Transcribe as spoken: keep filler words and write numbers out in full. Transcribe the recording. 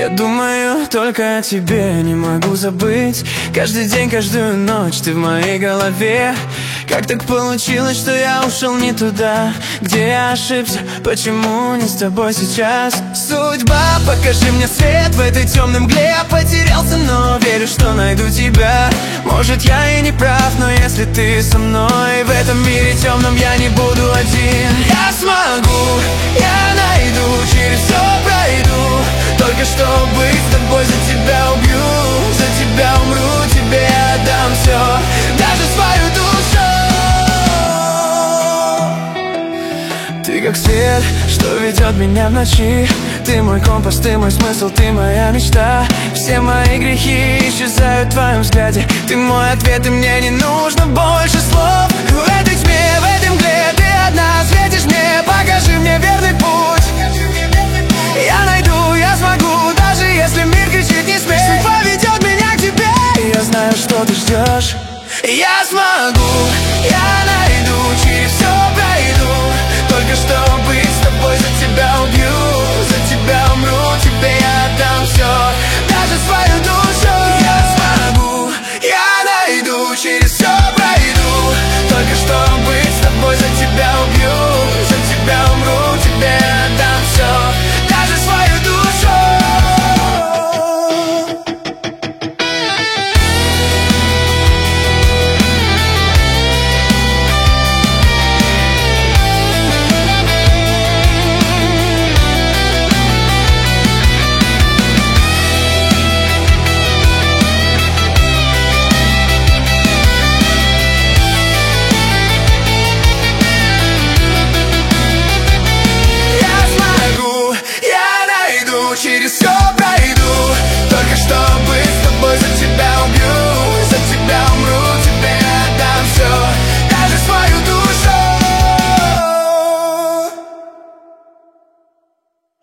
Я думаю только о тебе, не могу забыть. Каждый день, каждую ночь ты в моей голове. Как так получилось, что я ушел не туда, где я ошибся, почему не с тобой сейчас? Судьба, покажи мне свет в этой темной мгле. Я потерялся, но верю, что найду тебя. Может, я и не прав, но если ты со мной, в этом мире темном я не буду один. Я смогу, я найду, через все пройду, только чтобы быть с тобой. За тебя убью, за тебя умру, тебе отдам все, даже свою душу. Ты как свет, что ведет меня в ночи. Ты мой компас, ты мой смысл, ты моя мечта. Все мои грехи исчезают в твоем взгляде. Ты мой ответ, и мне не нужно больше слов. В этой тьме, в этой мгле ты одна светишь мне. Покажи мне верный путь. Я найду, я смогу, даже если мир кричит не смей. Судьба ведет меня к тебе, и я знаю, что ты ждешь. Я смогу,